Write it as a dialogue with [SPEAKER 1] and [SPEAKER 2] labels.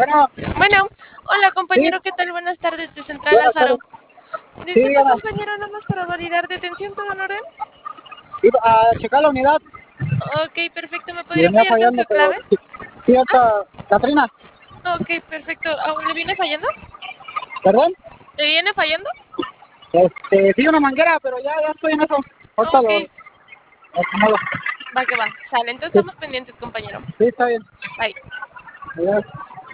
[SPEAKER 1] Bueno,
[SPEAKER 2] Bueno, hola compañero,
[SPEAKER 1] sí,
[SPEAKER 2] ¿qué tal? Buenas tardes de Central
[SPEAKER 1] buenas
[SPEAKER 2] Lázaro.
[SPEAKER 1] tardes. Sí,
[SPEAKER 2] Disculpe
[SPEAKER 1] dígame.
[SPEAKER 2] compañero, nada más para validar detención, ¿todo en orden?
[SPEAKER 1] Iba a checar la unidad
[SPEAKER 2] Ok, perfecto, ¿me
[SPEAKER 1] y
[SPEAKER 2] podría
[SPEAKER 1] venía
[SPEAKER 2] apoyar con
[SPEAKER 1] fallando,
[SPEAKER 2] su
[SPEAKER 1] pero
[SPEAKER 2] clave?
[SPEAKER 1] sí, ahorita, Catrina,
[SPEAKER 2] Ok, perfecto. ¿Aún le viene fallando?
[SPEAKER 1] ¿perdón?
[SPEAKER 2] ¿Le viene fallando?
[SPEAKER 1] Sí, una manguera, pero ya estoy en eso. Ahorita
[SPEAKER 2] Ok,
[SPEAKER 1] lo acomodo.
[SPEAKER 2] va que va. Sale, entonces
[SPEAKER 1] Sí,
[SPEAKER 2] estamos pendientes, compañero.
[SPEAKER 1] sí, está bien.
[SPEAKER 2] Bye.
[SPEAKER 1] Adiós.